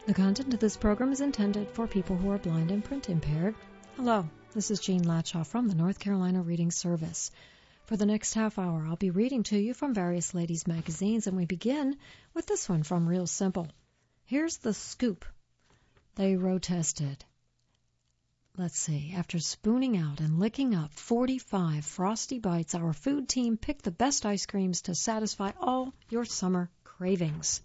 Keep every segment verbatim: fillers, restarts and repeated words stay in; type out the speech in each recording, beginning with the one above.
The content of this program is intended for people who are blind and print impaired. Hello, this is Jean Latshaw from the North Carolina Reading Service. For the next half hour, I'll be reading to you from various ladies' magazines, and we begin with this one from Real Simple. Here's the scoop. They road-tested. Let's see, after spooning out and licking up forty-five Frosty Bites, our food team picked the best ice creams to satisfy all your summer cravings.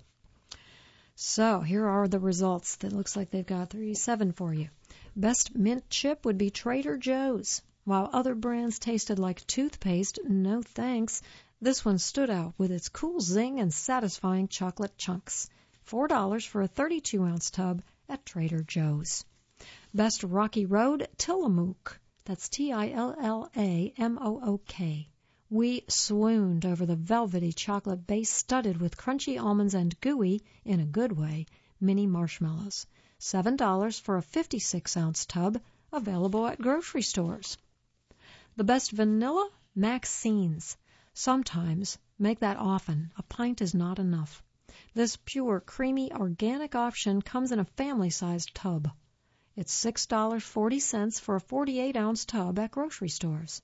So here are the results. That looks like they've got thirty-seven for you. Best mint chip would be Trader Joe's. While other brands tasted like toothpaste, no thanks, this one stood out with its cool zing and satisfying chocolate chunks. four dollars for a thirty-two ounce tub at Trader Joe's. Best Rocky Road Tillamook. That's T I L L A M O O K. We swooned over the velvety chocolate base studded with crunchy almonds and gooey, in a good way, mini marshmallows. seven dollars for a fifty-six ounce tub, available at grocery stores. The best vanilla Maxine's. Sometimes, make that often, a pint is not enough. This pure, creamy, organic option comes in a family-sized tub. It's six dollars and forty cents for a forty-eight ounce tub at grocery stores.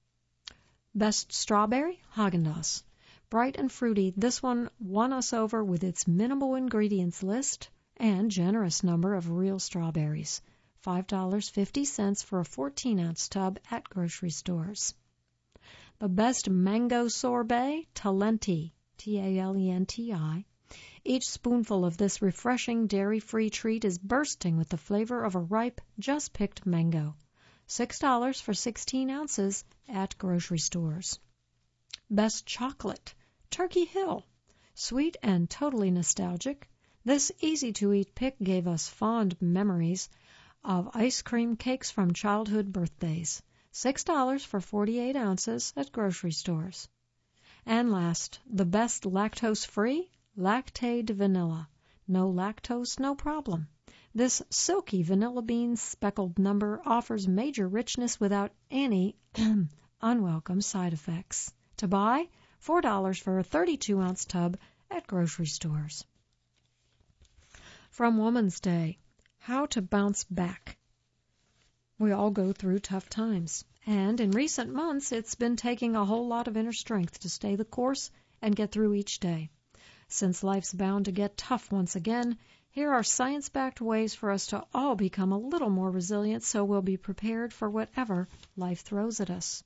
Best Strawberry, Haagen-Dazs. Bright and fruity, this one won us over with its minimal ingredients list and generous number of real strawberries. five dollars and fifty cents for a fourteen ounce tub at grocery stores. The best Mango Sorbet, Talenti, T A L E N T I. Each spoonful of this refreshing dairy-free treat is bursting with the flavor of a ripe, just-picked mango. six dollars for sixteen ounces at grocery stores. Best Chocolate, Turkey Hill. Sweet and totally nostalgic, this easy-to-eat pick gave us fond memories of ice cream cakes from childhood birthdays. six dollars for forty-eight ounces at grocery stores. And last, the best lactose-free, Lactaid Vanilla. No lactose, no problem. This silky vanilla bean speckled number offers major richness without any unwelcome side effects. To buy, four dollars for a thirty-two ounce tub at grocery stores. From Woman's Day, how to bounce back. We all go through tough times, and in recent months it's been taking a whole lot of inner strength to stay the course and get through each day. Since life's bound to get tough once again, here are science-backed ways for us to all become a little more resilient so we'll be prepared for whatever life throws at us.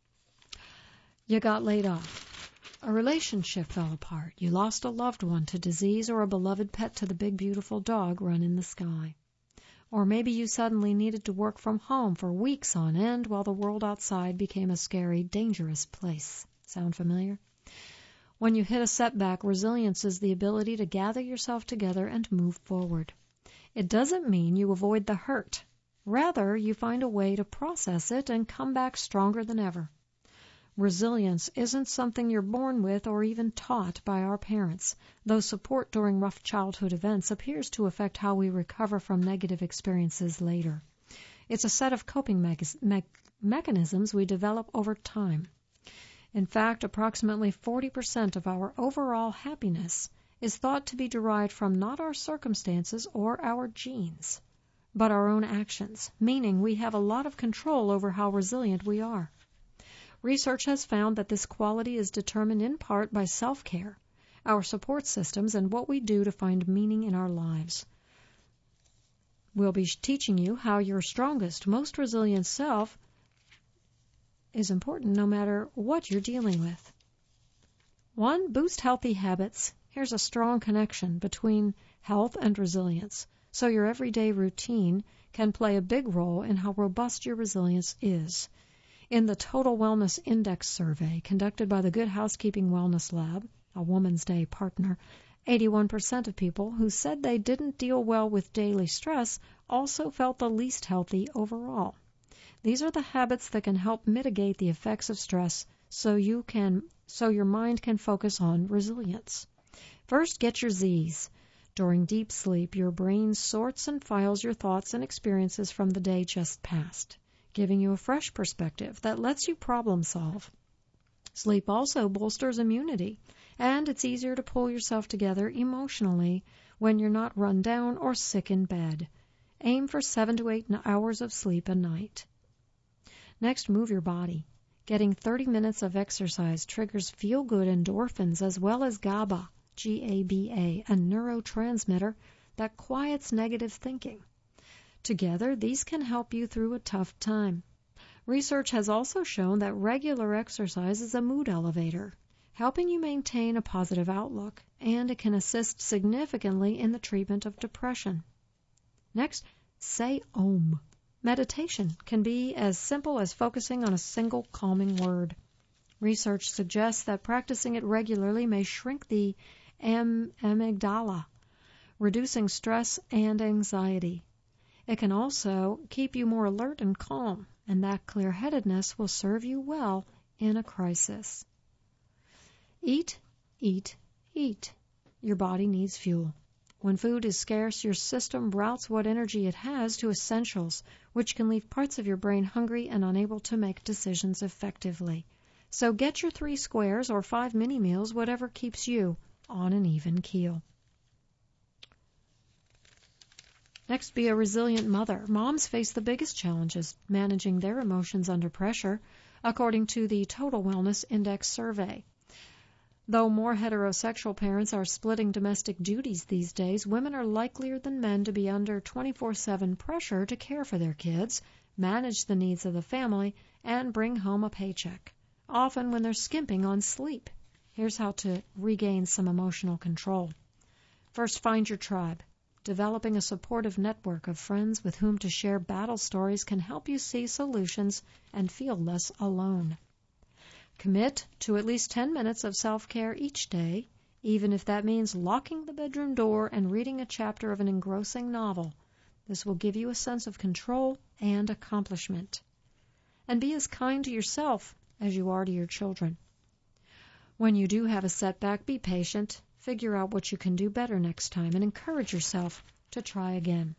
You got laid off. A relationship fell apart. You lost a loved one to disease or a beloved pet to the big beautiful dog run in the sky. Or maybe you suddenly needed to work from home for weeks on end while the world outside became a scary, dangerous place. Sound familiar? When you hit a setback, resilience is the ability to gather yourself together and move forward. It doesn't mean you avoid the hurt. Rather, you find a way to process it and come back stronger than ever. Resilience isn't something you're born with or even taught by our parents, though support during rough childhood events appears to affect how we recover from negative experiences later. It's a set of coping me- me- mechanisms we develop over time. In fact, approximately forty percent of our overall happiness is thought to be derived from not our circumstances or our genes, but our own actions, meaning we have a lot of control over how resilient we are. Research has found that this quality is determined in part by self-care, our support systems, and what we do to find meaning in our lives. We'll be teaching you how your strongest, most resilient self is important no matter what you're dealing with. One, boost healthy habits. Here's a strong connection between health and resilience, so your everyday routine can play a big role in how robust your resilience is. In the Total Wellness Index survey conducted by the Good Housekeeping Wellness Lab, a Woman's Day partner, eighty-one percent of people who said they didn't deal well with daily stress also felt the least healthy overall. These are the habits that can help mitigate the effects of stress so you can so your mind can focus on resilience. First, get your Z's. During deep sleep, your brain sorts and files your thoughts and experiences from the day just past, giving you a fresh perspective that lets you problem solve. Sleep also bolsters immunity, and it's easier to pull yourself together emotionally when you're not run down or sick in bed. Aim for seven to eight hours of sleep a night. Next, move your body. Getting thirty minutes of exercise triggers feel-good endorphins as well as GABA, G A B A, a neurotransmitter that quiets negative thinking. Together, these can help you through a tough time. Research has also shown that regular exercise is a mood elevator, helping you maintain a positive outlook, and it can assist significantly in the treatment of depression. Next, say Om. Meditation can be as simple as focusing on a single calming word. Research suggests that practicing it regularly may shrink the am- amygdala, reducing stress and anxiety. It can also keep you more alert and calm, and that clear-headedness will serve you well in a crisis. Eat, eat, eat. Your body needs fuel. When food is scarce, your system routes what energy it has to essentials, which can leave parts of your brain hungry and unable to make decisions effectively. So get your three squares or five mini meals, whatever keeps you on an even keel. Next, be a resilient mother. Moms face the biggest challenges managing their emotions under pressure, according to the Total Wellness Index survey. Though more heterosexual parents are splitting domestic duties these days, women are likelier than men to be under twenty-four seven pressure to care for their kids, manage the needs of the family, and bring home a paycheck, often when they're skimping on sleep. Here's how to regain some emotional control. First, find your tribe. Developing a supportive network of friends with whom to share battle stories can help you see solutions and feel less alone. Commit to at least ten minutes of self-care each day, even if that means locking the bedroom door and reading a chapter of an engrossing novel. This will give you a sense of control and accomplishment. And be as kind to yourself as you are to your children. When you do have a setback, be patient, figure out what you can do better next time, and encourage yourself to try again.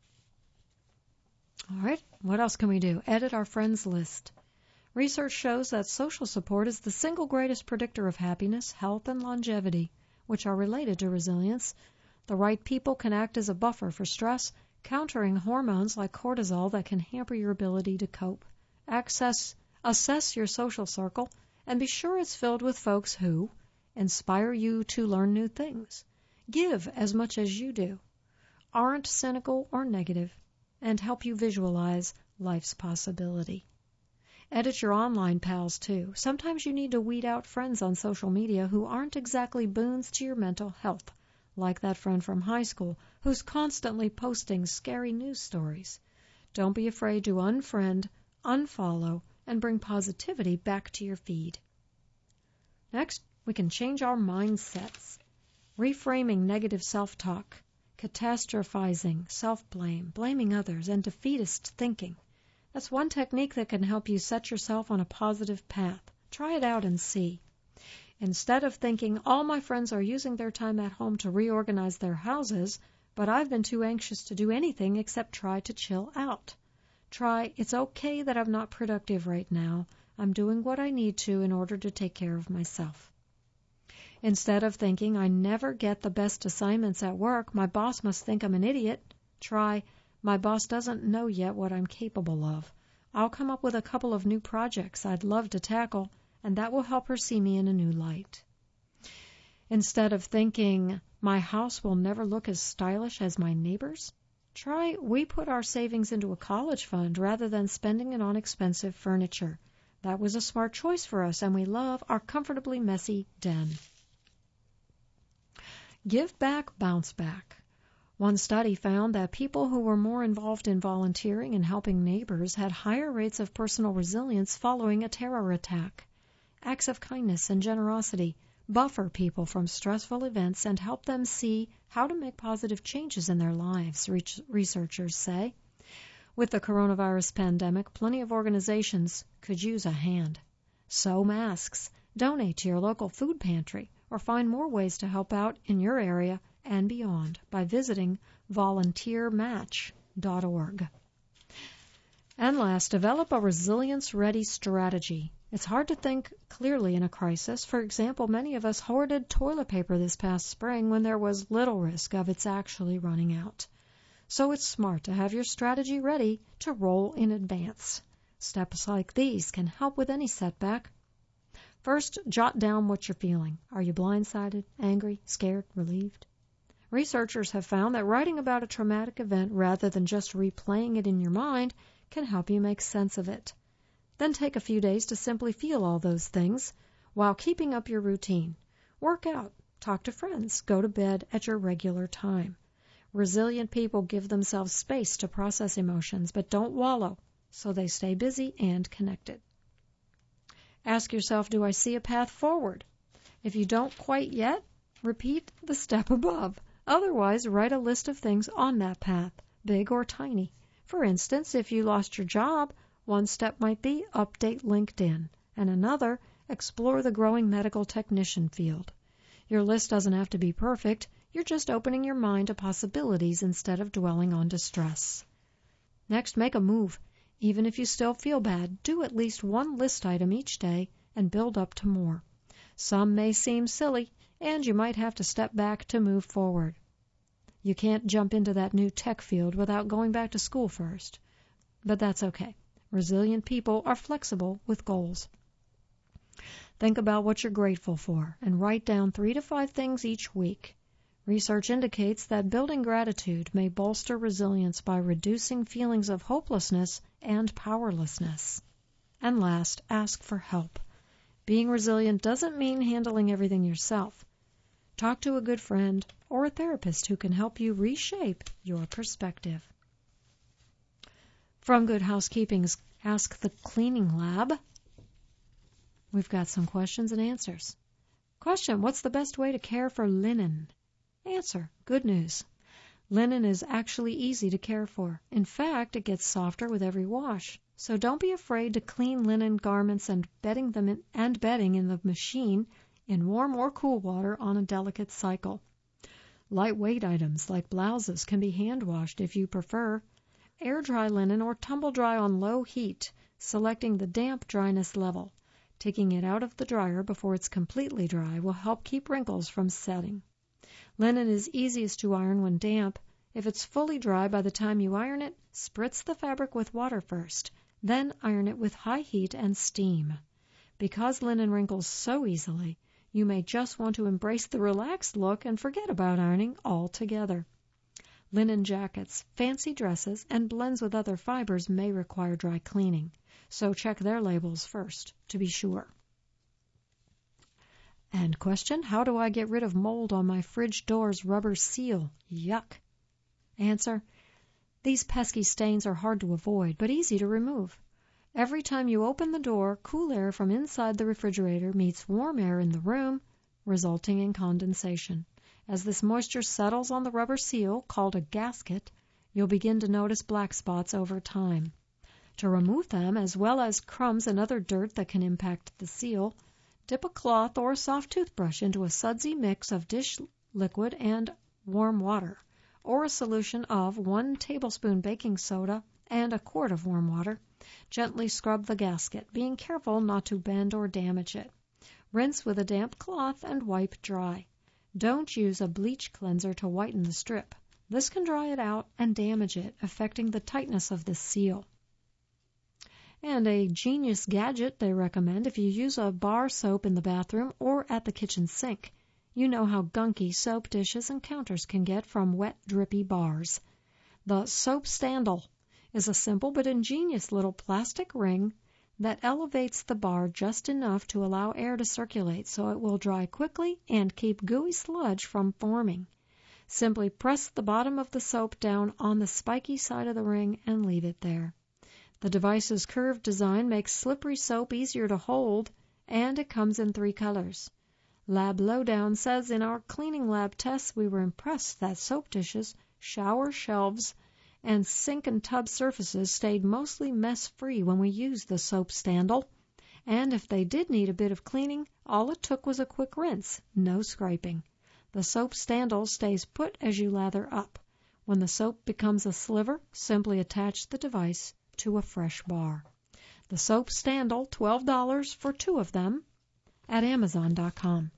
All right, what else can we do? Edit our friends list. Research shows that social support is the single greatest predictor of happiness, health, and longevity, which are related to resilience. The right people can act as a buffer for stress, countering hormones like cortisol that can hamper your ability to cope. Access, assess your social circle, and be sure it's filled with folks who inspire you to learn new things, give as much as you do, aren't cynical or negative, and help you visualize life's possibility. Edit your online pals, too. Sometimes you need to weed out friends on social media who aren't exactly boons to your mental health, like that friend from high school who's constantly posting scary news stories. Don't be afraid to unfriend, unfollow, and bring positivity back to your feed. Next, we can change our mindsets. Reframing negative self-talk, catastrophizing, self-blame, blaming others, and defeatist thinking. That's one technique that can help you set yourself on a positive path. Try it out and see. Instead of thinking, all my friends are using their time at home to reorganize their houses, but I've been too anxious to do anything except try to chill out. Try, it's okay that I'm not productive right now. I'm doing what I need to in order to take care of myself. Instead of thinking, I never get the best assignments at work, my boss must think I'm an idiot, try, my boss doesn't know yet what I'm capable of. I'll come up with a couple of new projects I'd love to tackle, and that will help her see me in a new light. Instead of thinking, my house will never look as stylish as my neighbor's, try, we put our savings into a college fund rather than spending it on expensive furniture. That was a smart choice for us, and we love our comfortably messy den. Give back, bounce back. One study found that people who were more involved in volunteering and helping neighbors had higher rates of personal resilience following a terror attack. Acts of kindness and generosity buffer people from stressful events and help them see how to make positive changes in their lives, researchers say. With the coronavirus pandemic, plenty of organizations could use a hand. Sew masks, donate to your local food pantry, or find more ways to help out in your area and beyond by visiting volunteer match dot org. And last, develop a resilience-ready strategy. It's hard to think clearly in a crisis. For example, many of us hoarded toilet paper this past spring when there was little risk of its actually running out. So it's smart to have your strategy ready to roll in advance. Steps like these can help with any setback. First, jot down what you're feeling. Are you blindsided, angry, scared, relieved? Researchers have found that writing about a traumatic event rather than just replaying it in your mind can help you make sense of it. Then take a few days to simply feel all those things while keeping up your routine. Work out, talk to friends, go to bed at your regular time. Resilient people give themselves space to process emotions, but don't wallow, so they stay busy and connected. Ask yourself, do I see a path forward? If you don't quite yet, repeat the step above. Otherwise, write a list of things on that path, big or tiny. For instance, if you lost your job, one step might be update LinkedIn, and another, explore the growing medical technician field. Your list doesn't have to be perfect. You're just opening your mind to possibilities instead of dwelling on distress. Next, make a move. Even if you still feel bad, do at least one list item each day and build up to more. Some may seem silly, and you might have to step back to move forward. You can't jump into that new tech field without going back to school first. But that's okay. Resilient people are flexible with goals. Think about what you're grateful for and write down three to five things each week. Research indicates that building gratitude may bolster resilience by reducing feelings of hopelessness and powerlessness. And last, ask for help. Being resilient doesn't mean handling everything yourself. Talk to a good friend or a therapist who can help you reshape your perspective. From Good Housekeeping's Ask the Cleaning Lab, we've got some questions and answers. Question, what's the best way to care for linen? Answer, good news. Linen is actually easy to care for. In fact, it gets softer with every wash. So don't be afraid to clean linen garments and bedding them in, and bedding in the machine in warm or cool water on a delicate cycle. Lightweight items like blouses can be hand washed if you prefer. Air dry linen or tumble dry on low heat, selecting the damp dryness level. Taking it out of the dryer before it's completely dry will help keep wrinkles from setting. Linen is easiest to iron when damp. If it's fully dry by the time you iron it, spritz the fabric with water first, then iron it with high heat and steam. Because linen wrinkles so easily, you may just want to embrace the relaxed look and forget about ironing altogether. Linen jackets, fancy dresses, and blends with other fibers may require dry cleaning, so check their labels first to be sure. And question, how do I get rid of mold on my fridge door's rubber seal? Yuck. Answer, these pesky stains are hard to avoid, but easy to remove. Every time you open the door, cool air from inside the refrigerator meets warm air in the room, resulting in condensation. As this moisture settles on the rubber seal, called a gasket, you'll begin to notice black spots over time. To remove them, as well as crumbs and other dirt that can impact the seal, dip a cloth or a soft toothbrush into a sudsy mix of dish liquid and warm water, or a solution of one tablespoon baking soda and a quart of warm water. Gently scrub the gasket, being careful not to bend or damage it. Rinse with a damp cloth and wipe dry. Don't use a bleach cleanser to whiten the strip. This can dry it out and damage it, affecting the tightness of the seal. And a genius gadget they recommend if you use a bar soap in the bathroom or at the kitchen sink. You know how gunky soap dishes and counters can get from wet, drippy bars. The soap standle is a simple but ingenious little plastic ring that elevates the bar just enough to allow air to circulate so it will dry quickly and keep gooey sludge from forming. Simply press the bottom of the soap down on the spiky side of the ring and leave it there. The device's curved design makes slippery soap easier to hold, and it comes in three colors. Lab Lowdown says in our cleaning lab tests we were impressed that soap dishes, shower shelves, and sink and tub surfaces stayed mostly mess-free when we used the soap standle. And if they did need a bit of cleaning, all it took was a quick rinse, no scraping. The soap standle stays put as you lather up. When the soap becomes a sliver, simply attach the device to a fresh bar. The soap Standal, twelve dollars for two of them at amazon dot com.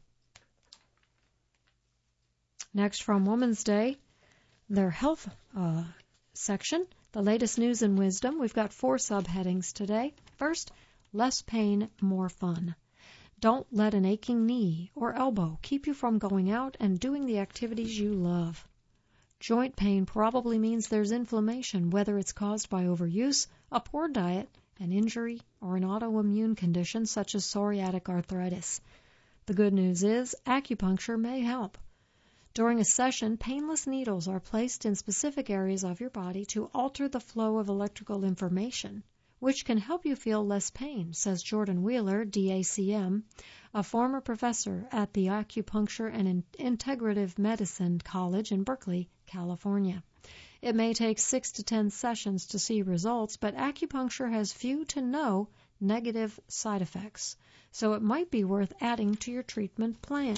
Next, from Woman's Day, their health uh, section, the latest news and wisdom. We've got four subheadings today. First, less pain, more fun. Don't let an aching knee or elbow keep you from going out and doing the activities you love. Joint pain probably means there's inflammation, whether it's caused by overuse, a poor diet, an injury, or an autoimmune condition such as psoriatic arthritis. The good news is acupuncture may help. During a session, painless needles are placed in specific areas of your body to alter the flow of electrical information, which can help you feel less pain, says Jordan Wheeler, D A C M, a former professor at the Acupuncture and Integrative Medicine College in Berkeley, California. It may take six to ten sessions to see results, but acupuncture has few to no negative side effects, so it might be worth adding to your treatment plan.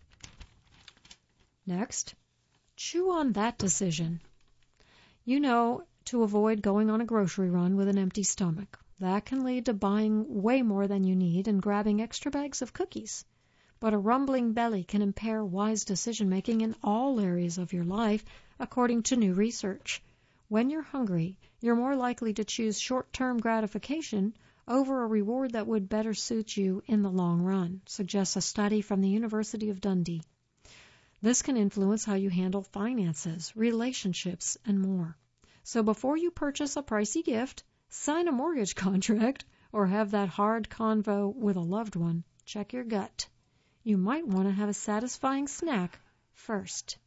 Next, chew on that decision. You know to avoid going on a grocery run with an empty stomach. That can lead to buying way more than you need and grabbing extra bags of cookies. But a rumbling belly can impair wise decision-making in all areas of your life, according to new research. When you're hungry, you're more likely to choose short-term gratification over a reward that would better suit you in the long run, suggests a study from the University of Dundee. This can influence how you handle finances, relationships, and more. So before you purchase a pricey gift, sign a mortgage contract, or have that hard convo with a loved one, check your gut. You might want to have a satisfying snack first.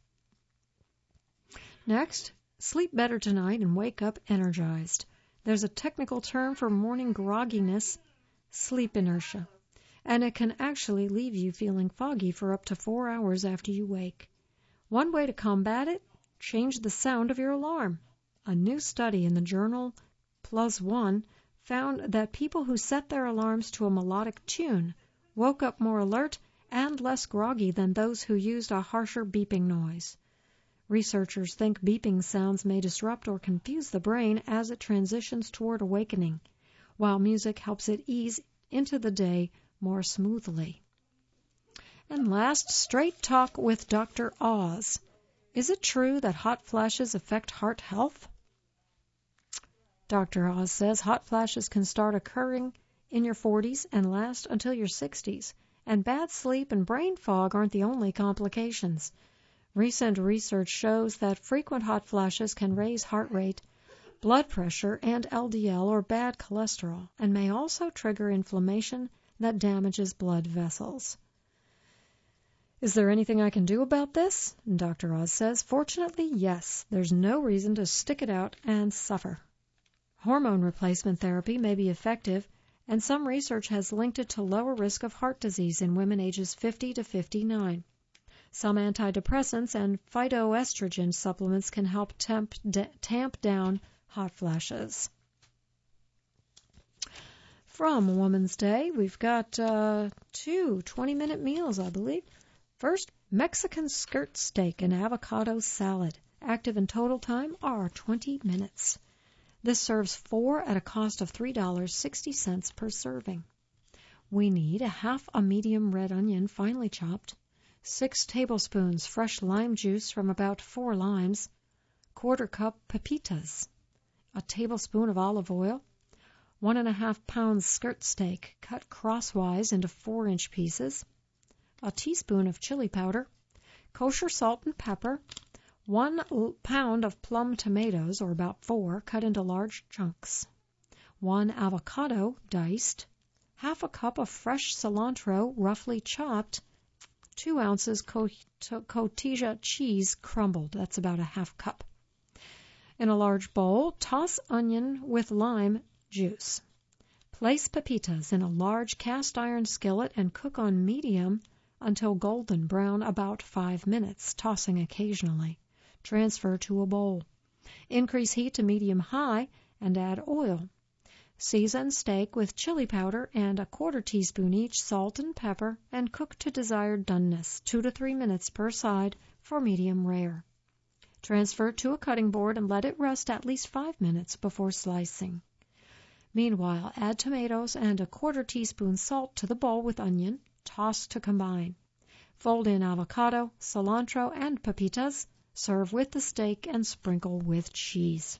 Next, sleep better tonight and wake up energized. There's a technical term for morning grogginess, sleep inertia, and it can actually leave you feeling foggy for up to four hours after you wake. One way to combat it, change the sound of your alarm. A new study in the journal Plus One found that people who set their alarms to a melodic tune woke up more alert and less groggy than those who used a harsher beeping noise. Researchers think beeping sounds may disrupt or confuse the brain as it transitions toward awakening, while music helps it ease into the day more smoothly. And last, straight talk with Doctor Oz. Is it true that hot flashes affect heart health? Doctor Oz says hot flashes can start occurring in your forties and last until your sixties, and bad sleep and brain fog aren't the only complications. Recent research shows that frequent hot flashes can raise heart rate, blood pressure, and L D L or bad cholesterol, and may also trigger inflammation that damages blood vessels. Is there anything I can do about this? Doctor Oz says, fortunately, yes. There's no reason to stick it out and suffer. Hormone replacement therapy may be effective, and some research has linked it to lower risk of heart disease in women ages fifty to fifty-nine. Some antidepressants and phytoestrogen supplements can help temp, d- tamp down hot flashes. From Woman's Day, we've got uh, two twenty-minute meals, I believe. First, Mexican skirt steak and avocado salad. Active and total time are twenty minutes. This serves four at a cost of three dollars and sixty cents per serving. We need a half a medium red onion finely chopped, six tablespoons fresh lime juice from about four limes, quarter cup pepitas, a tablespoon of olive oil, one and a half pounds skirt steak cut crosswise into four-inch pieces, a teaspoon of chili powder, kosher salt and pepper, one pound of plum tomatoes, or about four, cut into large chunks, one avocado diced, half a cup of fresh cilantro roughly chopped, two ounces cotija cheese crumbled. That's about a half cup. In a large bowl, toss onion with lime juice. Place pepitas in a large cast iron skillet and cook on medium until golden brown about five minutes, tossing occasionally. Transfer to a bowl. Increase heat to medium-high and add oil. Season steak with chili powder and a quarter teaspoon each salt and pepper and cook to desired doneness, two to three minutes per side for medium rare. Transfer to a cutting board and let it rest at least five minutes before slicing. Meanwhile, add tomatoes and a quarter teaspoon salt to the bowl with onion. Toss to combine. Fold in avocado, cilantro, and pepitas. Serve with the steak and sprinkle with cheese.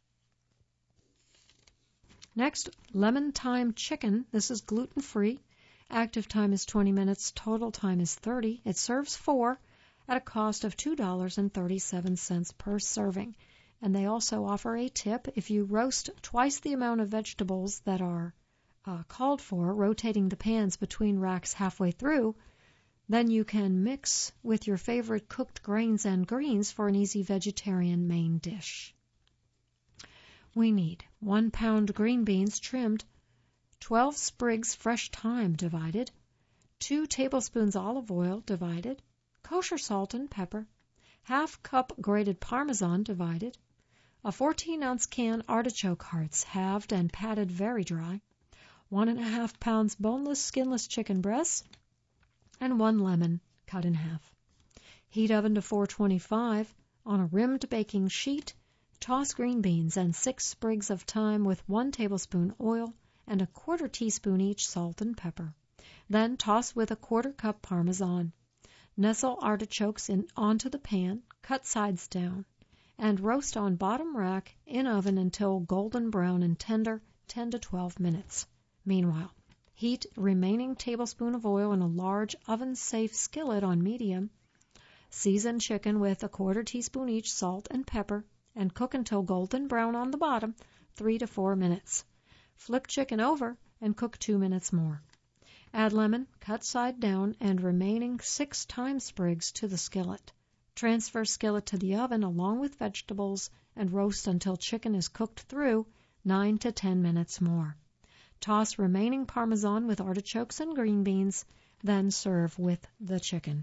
Next, lemon thyme chicken. This is gluten-free. Active time is twenty minutes. Total time is thirty. It serves four at a cost of two dollars and thirty-seven cents per serving. And they also offer a tip. If you roast twice the amount of vegetables that are uh, called for, rotating the pans between racks halfway through, then you can mix with your favorite cooked grains and greens for an easy vegetarian main dish. We need one pound green beans trimmed, twelve sprigs fresh thyme divided, two tablespoons olive oil divided, kosher salt and pepper, half cup grated Parmesan divided, a fourteen ounce can artichoke hearts halved and patted very dry, one and a half pounds boneless, skinless chicken breasts, and one lemon cut in half. Heat oven to four twenty-five. On a rimmed baking sheet, toss green beans and six sprigs of thyme with one tablespoon oil and a quarter teaspoon each salt and pepper. Then toss with a quarter cup Parmesan. Nestle artichokes in onto the pan, cut sides down, and roast on bottom rack in oven until golden brown and tender, ten to twelve minutes. Meanwhile, heat remaining tablespoon of oil in a large oven-safe skillet on medium. Season chicken with a quarter teaspoon each salt and pepper and cook until golden brown on the bottom, three to four minutes. Flip chicken over and cook two minutes more. Add lemon, cut side down, and remaining six thyme sprigs to the skillet. Transfer skillet to the oven along with vegetables and roast until chicken is cooked through, nine to ten minutes more. Toss remaining Parmesan with artichokes and green beans, then serve with the chicken.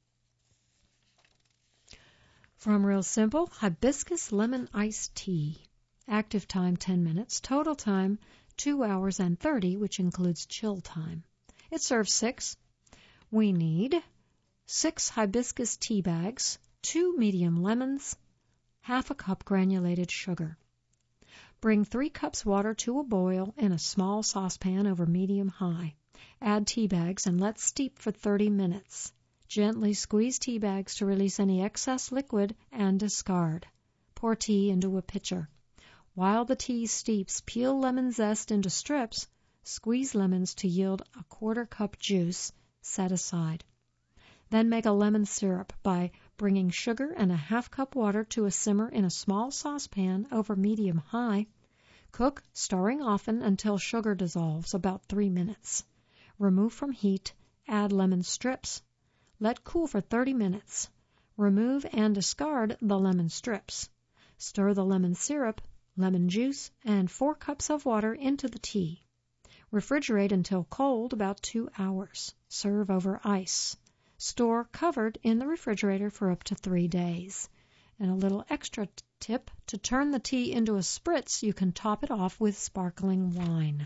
From Real Simple, hibiscus lemon iced tea. Active time ten minutes, total time two hours and thirty, which includes chill time. It serves six. We need six hibiscus tea bags, two medium lemons, half a cup granulated sugar. Bring three cups water to a boil in a small saucepan over medium-high. Add tea bags and let steep for thirty minutes. Gently squeeze tea bags to release any excess liquid and discard. Pour tea into a pitcher. While the tea steeps, peel lemon zest into strips. Squeeze lemons to yield a quarter cup juice. Set aside. Then make a lemon syrup by bringing sugar and a half cup water to a simmer in a small saucepan over medium-high. Cook, stirring often until sugar dissolves, about three minutes. Remove from heat, add lemon strips. Let cool for thirty minutes. Remove and discard the lemon strips. Stir the lemon syrup, lemon juice, and four cups of water into the tea. Refrigerate until cold, about two hours. Serve over ice. Store covered in the refrigerator for up to three days. And a little extra tip, to turn the tea into a spritz, you can top it off with sparkling wine.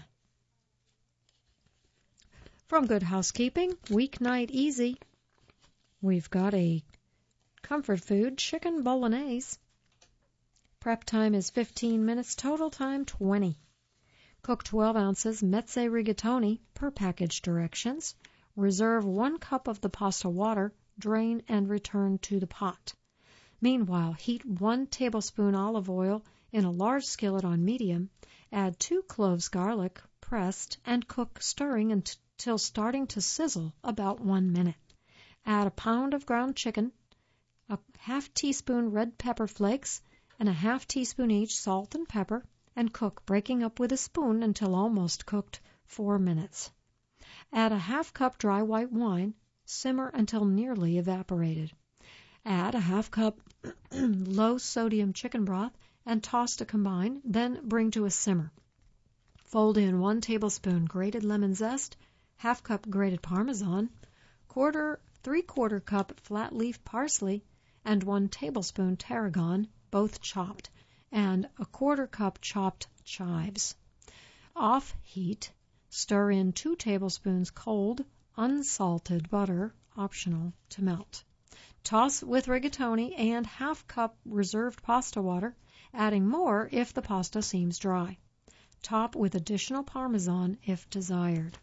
From Good Housekeeping, Weeknight Easy, we've got a comfort food, chicken bolognese. Prep time is fifteen minutes, total time twenty. Cook twelve ounces mezze rigatoni per package directions. Reserve one cup of the pasta water, drain and return to the pot. Meanwhile, heat one tablespoon olive oil in a large skillet on medium. Add two cloves garlic, pressed, and cook, stirring until starting to sizzle, about one minute. Add a pound of ground chicken, a half teaspoon red pepper flakes, and a half teaspoon each salt and pepper, and cook, breaking up with a spoon until almost cooked, four minutes. Add a half cup dry white wine, simmer until nearly evaporated. Add a half cup low sodium chicken broth and toss to combine, then bring to a simmer. Fold in one tablespoon grated lemon zest, half cup grated Parmesan, quarter, three quarter cup flat leaf parsley, and one tablespoon tarragon, both chopped, and a quarter cup chopped chives. Off heat, stir in two tablespoons cold, unsalted butter, optional, to melt. Toss with rigatoni and half cup reserved pasta water, adding more if the pasta seems dry. Top with additional Parmesan if desired.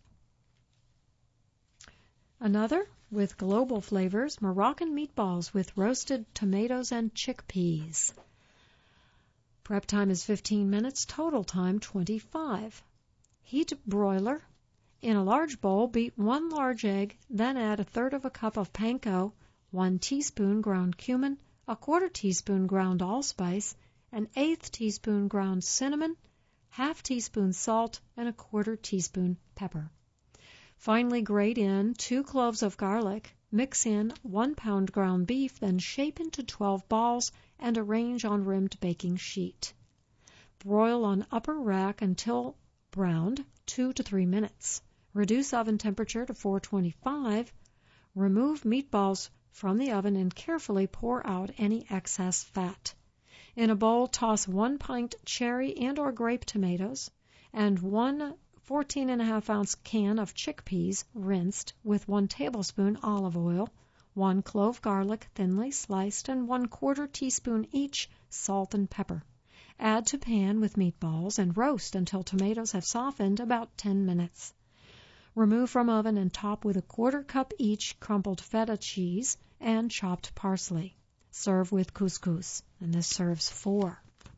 Another, with global flavors, Moroccan meatballs with roasted tomatoes and chickpeas. Prep time is fifteen minutes, total time twenty-five. Heat broiler. In a large bowl, beat one large egg, then add a third of a cup of panko, one teaspoon ground cumin, a quarter teaspoon ground allspice, an eighth teaspoon ground cinnamon, half teaspoon salt, and a quarter teaspoon pepper. Finally grate in two cloves of garlic, mix in one pound ground beef, then shape into twelve balls and arrange on rimmed baking sheet. Broil on upper rack until browned, two to three minutes. Reduce oven temperature to four twenty-five. Remove meatballs from the oven and carefully pour out any excess fat. In a bowl, toss one pint cherry and or grape tomatoes and one fourteen and a half ounce can of chickpeas rinsed with one tablespoon olive oil, one clove garlic thinly sliced, and one quarter teaspoon each salt and pepper. Add to pan with meatballs and roast until tomatoes have softened about ten minutes. Remove from oven and top with a quarter cup each crumpled feta cheese and chopped parsley. Serve with couscous, and this serves four.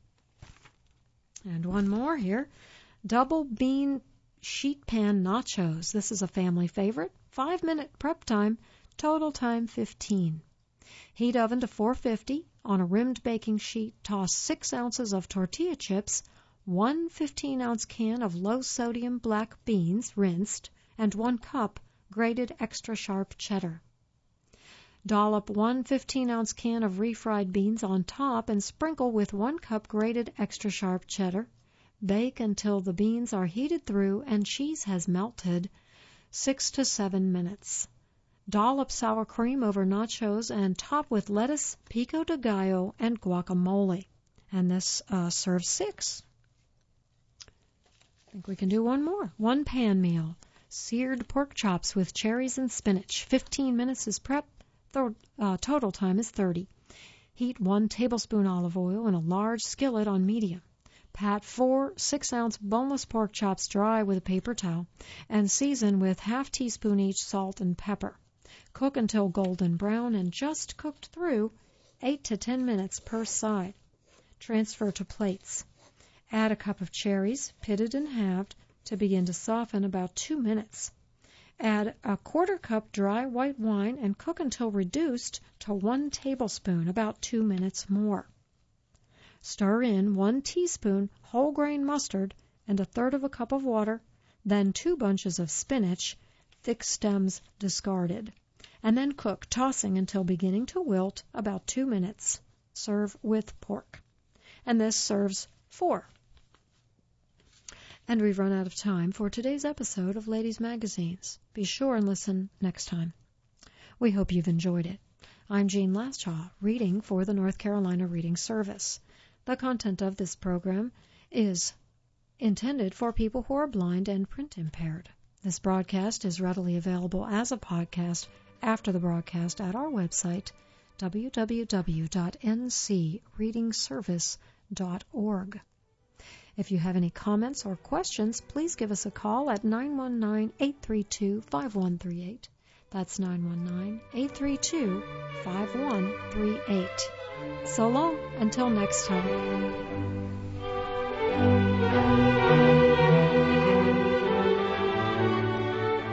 And one more here. Double bean sheet pan nachos. This is a family favorite. Five minute prep time, total time fifteen. Heat oven to four fifty. On a rimmed baking sheet, toss six ounces of tortilla chips, one fifteen ounce can of low sodium black beans rinsed, and one cup grated extra sharp cheddar. Dollop one fifteen ounce can of refried beans on top and sprinkle with one cup grated extra sharp cheddar. Bake until the beans are heated through and cheese has melted, six to seven minutes. Dollop sour cream over nachos and top with lettuce, pico de gallo, and guacamole. And this uh, serves six. I think we can do one more. One pan meal. Seared pork chops with cherries and spinach. fifteen minutes is prep. Th- uh, total time is thirty. Heat one tablespoon olive oil in a large skillet on medium. Pat four six-ounce boneless pork chops dry with a paper towel and season with half teaspoon each salt and pepper. Cook until golden brown and just cooked through, eight to ten minutes per side. Transfer to plates. Add a cup of cherries, pitted and halved, to begin to soften about two minutes. Add a quarter cup dry white wine and cook until reduced to one tablespoon, about two minutes more. Stir in one teaspoon whole grain mustard and a third of a cup of water, then two bunches of spinach, thick stems discarded, and then cook, tossing until beginning to wilt, about two minutes. Serve with pork. And this serves four. And we've run out of time for today's episode of Ladies Magazines. Be sure and listen next time. We hope you've enjoyed it. I'm Jean Lashaw, reading for the North Carolina Reading Service. The content of this program is intended for people who are blind and print impaired. This broadcast is readily available as a podcast after the broadcast at our website, w w w dot n c reading service dot org. If you have any comments or questions, please give us a call at nine one nine, eight three two, five one three eight. That's nine one nine, eight three two, five one three eight. So long, until next time.